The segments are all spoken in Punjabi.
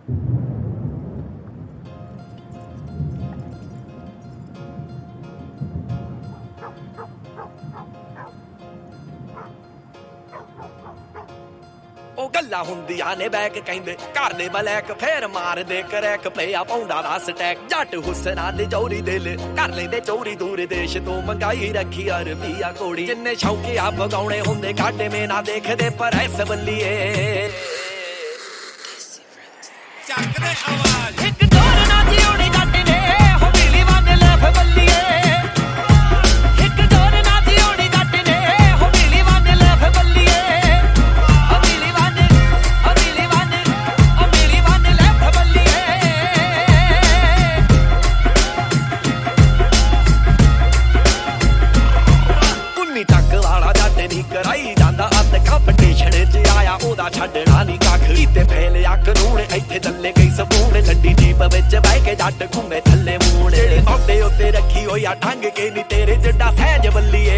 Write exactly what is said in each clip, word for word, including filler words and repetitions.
ਉਹ ਗੱਲਾਂ ਹੁੰਦੀਆਂ ਨੇ ਬੈਕ ਕਹਿੰਦੇ ਘਰ ਦੇ ਬਲੈਕ ਫੇਰ ਮਾਰਦੇ ਕਰੈਕ ਪਿਆ ਪੌਂਡਾ ਦਾ ਸਟੈਕ ਜੱਟ ਹੁਸਨਾ ਦੇ ਚੌਰੀ ਦਿਲ ਕਰ ਲੈਂਦੇ ਚੋਰੀ ਦੂਰ ਦੇਸ਼ ਤੋਂ ਮੰਗਾਈ ਰੱਖੀ ਅਰਬੀਆ ਕੋੜੀ ਜਿੰਨੇ ਸ਼ੌਕੀਆ ਭਗਾਉਣੇ ਹੁੰਦੇ ਘਾਟੇ ਮੇ ਨਾ ਦੇਖਦੇ ਪਰ ਐਸ ਬੱਲੀਏ ਚੱਕਦੇ ਆਵਾਜ਼ ਇੱਕ ਦੌਰ ਨਾ ਜਿਉਣੀ ਜੱਟ ਨੇ ਹੋ ਮਿਲੀ ਵੰਨ ਲੈ ਬੱਲੀਏ ਇੱਕ ਦੌਰ ਨਾ ਜਿਉਣੀ ਜੱਟ ਨੇ ਹੋ ਮਿਲੀ ਵੰਨ ਲੈ ਬੱਲੀਏ ਕਰਾਈ ਜਾਂਦਾ ਅੱਤ ਕੰਪੀਟੀਸ਼ਨ ਚ ਆਇਆ ਉਹਦਾ ਛੱਡਣਾ ਨੀ ਕੱਖ ਕੀਤੇ ਫੇਲਿਆ ਕਾਨੂੰਨ ਇੱਥੇ ਦੱਲੇ ਗਈ ਸਬੂਨ ਲੱਡੀ ਜੀਪ ਵਿੱਚ ਬਹਿ ਕੇ ਜੱਟ ਘੁੰਮੇ ਥੱਲੇ ਮੂਣ ਜਿਹੜੀ ਮੌਡੇ ਉੱਤੇ ਰੱਖੀ ਹੋਈ ਆ ਢੰਗ ਕੇ ਨੀ ਤੇਰੇ ਜਿੱਡਾ ਸਹਿਜ ਬੱਲੀਏ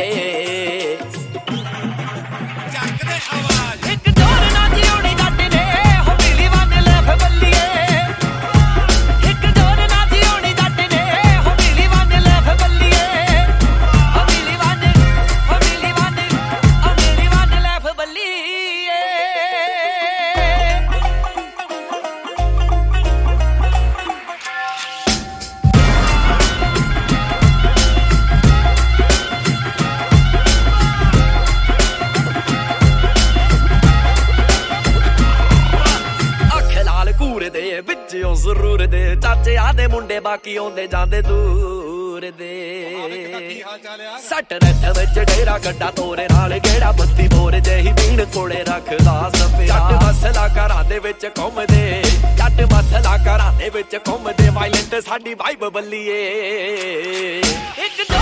ਚੱਕਦੇ ਆਵਾਜ਼ ਇੱਕ ਦੌਰ ਨਾ ਜਿਉਣੀ ਜੱਟ ਨੇ ਹੋ ਮਿਲੀ ਵੰਨ ਲੈ ਬੱਲੀਏ ਇੱਕ ਦੌਰ ਨਾ ਜਿਉਣੀ ਜੱਟ ਨੇ ਹੋ ਮਿਲੀ ਵੰਨ ਲੈ ਬੱਲੀਏ ਵਿੱਚੋਂ ਜ਼ਰੂਰ ਦੇ ਚਾਚਿਆਂ ਦੇ ਮੁੰਡੇ ਬਾਕੀ ਆਉਂਦੇ ਜਾਂਦੇ ਦੂਰ ਦੇ ਸੱਟ ਰੱਠ ਵਿੱਚ ਡੇਰਾ ਗੱਡਾ ਤੋਰੇ ਨਾਲ ਗੇੜਾ ਬੱਤੀ ਬੋਰ ਜਿਹੀ ਪੀਣ ਕੋਲੇ ਰੱਖਦਾ ਸਪਿਆ ਜੱਟ ਮਸਲਾ ਘਰਾਂ ਦੇ ਵਿੱਚ ਘੁੰਮਦੇ ਜੱਟ ਮਸਲਾ ਘਰਾਂ ਦੇ ਵਿੱਚ ਘੁੰਮਦੇ ਵਾਇਲੈਂਟ ਸਾਡੀ ਵਾਈਬ ਬੱਲੀਏ ਇੱਕ